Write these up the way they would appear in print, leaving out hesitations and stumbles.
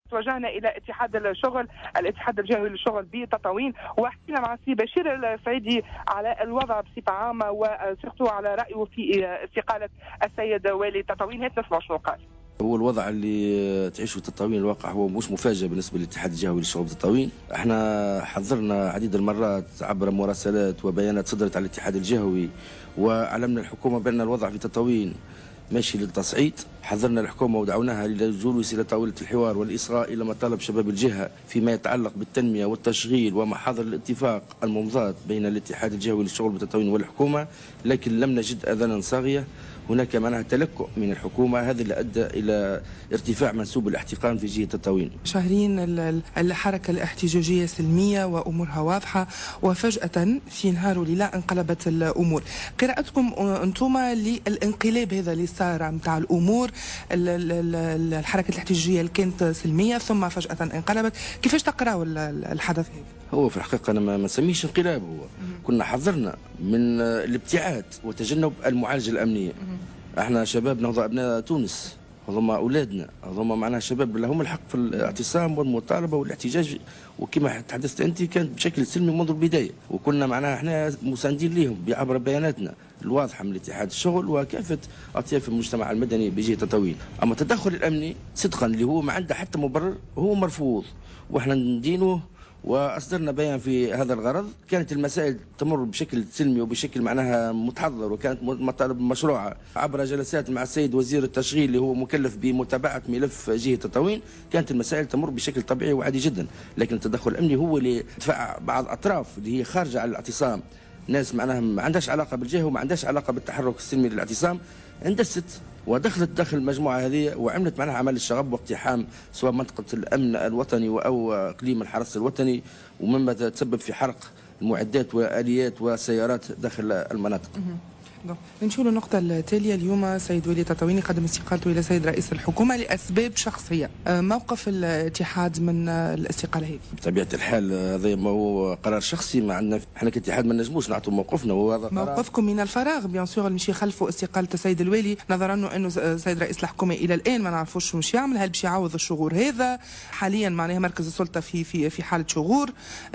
توجهنا الى اتحاد الشغل، الاتحاد الجهوي للشغل بتطاوين، وحكينا مع السي بشير السعيدي على الوضع بصفه عامه وسيرتو على رايه في استقاله السيد والي تطاوين. هات نسمع شنو قال. هو الوضع اللي تعيشه تطاوين الواقع هو مش مفاجئ بالنسبه للاتحاد الجهوي للشغل تطاوين. احنا حذرنا عديد المرات عبر مراسلات وبيانات صدرت على الاتحاد الجهوي، وعلمنا الحكومه بان الوضع في تطاوين ماشي للتصعيد. حذرنا الحكومه ودعوناها للجلوس الى طاوله الحوار والاصغاء الى مطالب شباب الجهه فيما يتعلق بالتنميه والتشغيل ومحاضر الاتفاق الممضات بين الاتحاد الجهوي للشغل بتطاوين والحكومه، لكن لم نجد اذانا صاغيه. هناك معناها تلكؤ من الحكومه، هذا اللي ادى الى ارتفاع منسوب الاحتقان في جهه تطاوين. شهرين الحركه الاحتجاجيه سلميه وامورها واضحه، وفجاه في نهار وليله انقلبت الامور. قراءتكم انتم للانقلاب هذا اللي صار نتاع الامور، الحركه الاحتجاجيه اللي كانت سلميه ثم فجاه انقلبت، كيفاش تقراوا الحدث هذا؟ هو في الحقيقه انا ما نسميش انقلاب، هو كنا حذرنا من الابتعاد وتجنب المعالجه الامنيه. احنا شباب نهضة ابناء تونس، هذوما اولادنا، هذوما معناها شباب لهم الحق في الاعتصام والمطالبه والاحتجاج، وكما تحدثت انت كانت بشكل سلمي منذ البدايه، وكنا معناها احنا مساندين لهم بعبر بياناتنا الواضحه من الاتحاد الشغل وكافه اطياف المجتمع المدني بجهه تطاوين. اما التدخل الامني صدقا اللي هو ما عنده حتى مبرر هو مرفوض، واحنا ندينه واصدرنا بيان في هذا الغرض. كانت المسائل تمر بشكل سلمي وبشكل معناها متحضر، وكانت مطالب مشروعه عبر جلسات مع السيد وزير التشغيل اللي هو مكلف بمتابعه ملف جهه تطاوين. كانت المسائل تمر بشكل طبيعي وعادي جدا، لكن التدخل الامني هو اللي دفع بعض الاطراف اللي هي خارجه عن الاعتصام، ناس معناها ما عندهاش علاقه بالجهه وما عندهاش علاقه بالتحرك السلمي للاعتصام، اندست ودخلت داخل المجموعه هذه وعملت معناها عمل الشغب واقتحام سواء منطقه الامن الوطني او اقليم الحرس الوطني، ومما تسبب في حرق المعدات واليات وسيارات داخل المناطق. نمشيو للنقطة التالية. اليوم سيد ولي تطاوين قدم استقالته إلى سيد رئيس الحكومة لأسباب شخصية، موقف الاتحاد من الاستقالة هذه؟ بطبيعة الحال هذا ما هو قرار شخصي، ما عندنا احنا كاتحاد ما نجموش نعطوا موقفنا، وهذا موقفكم من الفراغ بيان سور مش يخلفوا استقالة السيد الوالي، نظرا انه سيد رئيس الحكومة إلى الآن ما نعرفوش مش يعمل، هل باش يعوض الشغور هذا؟ حاليا معناها مركز السلطة في حالة شغور،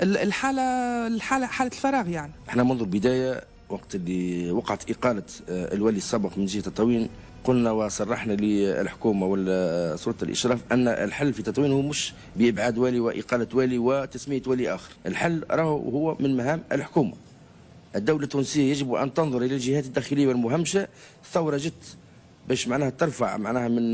حالة الفراغ يعني. احنا منذ البداية وقت اللي وقعت إقالة الولي السابق من جهة تطاوين قلنا وصرحنا للحكومة وسلطة الإشراف أن الحل في تطاوين هو مش بإبعاد والي وإقالة والي وتسمية والي آخر. الحل راهو هو من مهام الحكومة. الدولة التونسية يجب أن تنظر إلى الجهات الداخلية والمهمشة. الثورة جت باش معناها ترفع معناها من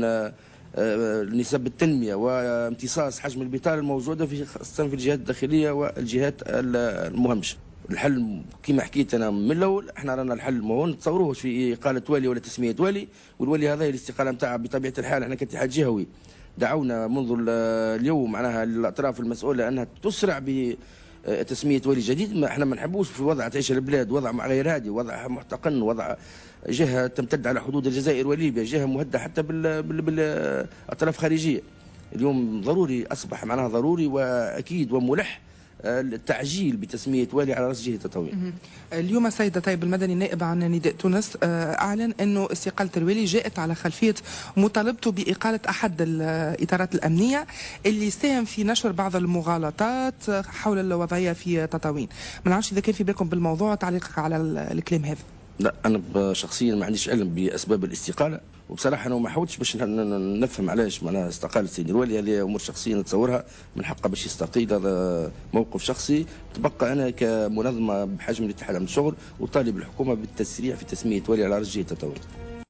نسب التنمية وامتصاص حجم البطالة الموجودة خاصة في الجهات الداخلية والجهات المهمشة. الحل كما حكيت انا من الاول، احنا رانا الحل ما هو نتصوروش في اقاله والي ولا تسميه والي، والولي هذا الاستقاله نتاعها بطبيعه الحال احنا كاتحاد جهوي دعونا منذ اليوم معناها الاطراف المسؤوله انها تسرع بتسميه ولي جديد. ما احنا ما نحبوش في وضع تعيش البلاد وضع غير هادي، وضع محتقن، وضع جهه تمتد على حدود الجزائر وليبيا، جهه مهدده حتى بالاطراف خارجيه. اليوم ضروري اصبح معناها ضروري واكيد وملح التعجيل بتسمية والي على رأس جهة تطاوين. اليوم السيد طيب المدني النائب عن نداء تونس أعلن أنه استقالة الوالي جاءت على خلفية مطالبته بإقالة أحد الإطارات الأمنية اللي ساهم في نشر بعض المغالطات حول الوضعية في تطاوين. ما نعرفش إذا كان في بالكم بالموضوع، تعليقك على الكلام هذا؟ لا انا شخصيا ما عنديش علم باسباب الاستقاله، وبصراحه انا ما حاولتش باش نفهم علاش معناها استقال السيد الوالي. هذه امور شخصيه نتصورها، من حقه باش يستقيل، هذا موقف شخصي. تبقى انا كمنظمه بحجم الاتحاد العام للشغل وطالب الحكومه بالتسريع في تسميه والي على رجل تطاوين.